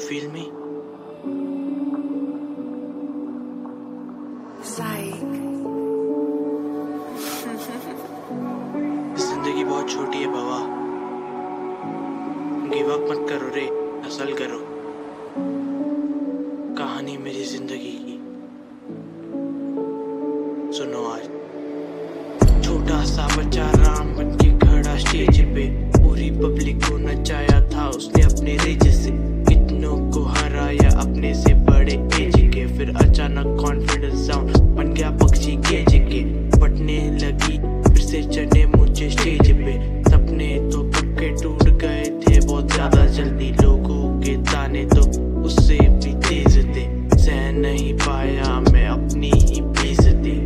feel me? जिंदगी बहुत छोटी है बाबा, गिव अप मत करो रे, हसल करो। कहानी मेरी जिंदगी की सुनो आज। छोटा सा बच्चा राम बन के खड़ा स्टेज पे, पूरी पब्लिक को नचाया था उसने अपने रेज से। कितनों को हराया अपने से बड़े एज के, फिर अचानक कॉन्फिडेंस डाउन बन गया पक्षी केज के। फटने लगी फिर से चढ़े मुझे स्टेज पे, सपने तो पक्के टूट गए थे बहुत ज्यादा जल्दी। लोगों के ताने तो उससे भी तेज थे, सह नहीं पाया मैं अपनी ही बेइज्जती।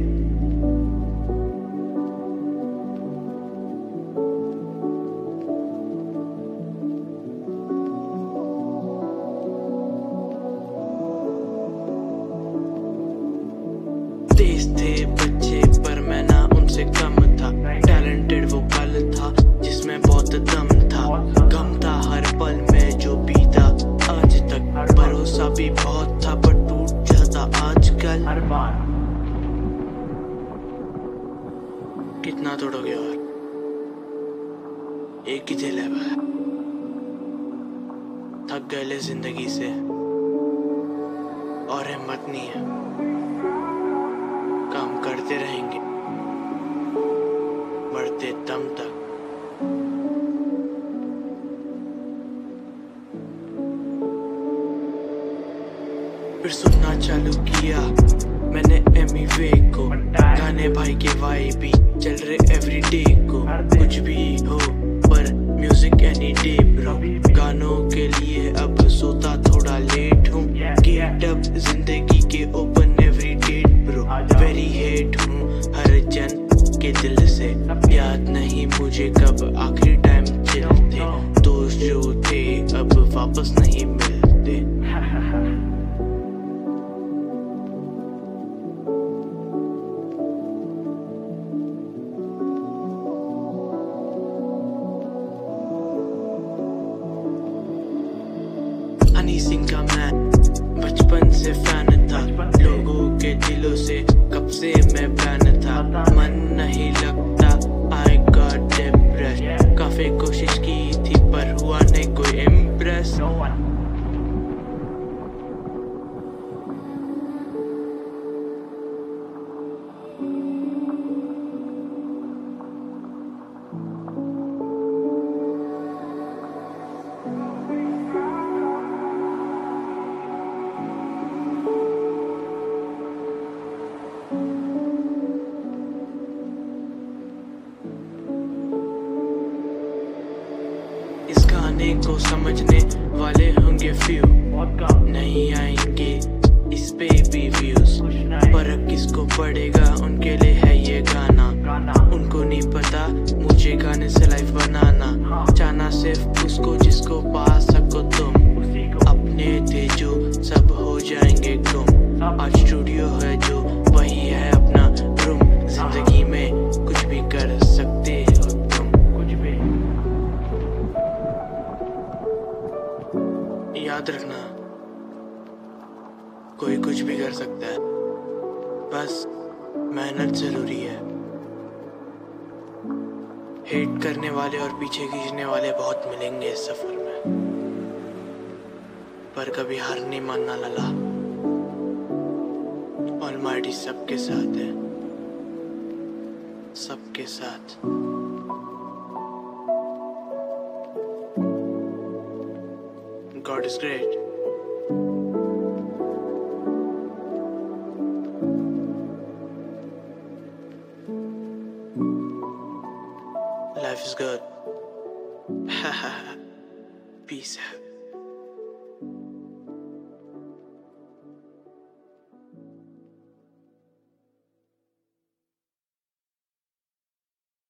तेज थे बच्चे पर मैं ना उनसे कम था, टैलेंटेड वो पल था जिसमें बहुत दम था। गम था हर पल में जो बीता आज तक, भरोसा भी बहुत था पर टूट जाता आजकल। कितना तोड़ोगे और एक ही दिल है भाई, थक गए जिंदगी से और हिम्मत नहीं है। काम करते रहेंगे मरते दम तक। फिर सुनना चालू किया मैंने एमिवे को, गाने भाई के वाइब चल रहे एवरीडे को। कुछ भी हो पर म्यूजिक एनी डे ब्रो, गानों के लिए अब सोता थोड़ा लेट हूँ। गेट अप जिंदगी के ओपन एवरी डेट ब्रो, वेरी हेट हूँ हर जन के दिल से। याद नहीं मुझे कब आखिरी टाइम चिल थे, दोस्त जो थे अब वापस नहीं मिलते। हनी सिंह का मैं बचपन से फैन था, लोगों के दिलों से कब से मैं बैन था। मन नहीं लगता आई गॉट डिप्रेस, काफी कोशिश की थी पर हुआ नहीं कोई इम्प्रेस। इस गाने को समझने वाले होंगे फ्यू, नहीं आएंगे इस पे भी व्यूज। फर्क किसको पड़ेगा उनके लिए है ये गाना, उनको नहीं पता मुझे गाने से लाइफ बनाना। चाहना सिर्फ उसको जिसको पा सको तुम, अपने थे जो सब हो जाएंगे गुम। आज स्टूडियो है जो वही है अपना रूम, जिंदगी में कुछ भी कर सकते हो तुम, कुछ भी। याद रखना कोई कुछ भी कर सकता है, बस मेहनत जरूरी है। हेट करने वाले और पीछे खींचने वाले बहुत मिलेंगे इस सफर में, पर कभी हार नहीं मानना लला। ऑलमाइटी सबके साथ है, सबके साथ। God is great. Life is good. Peace out.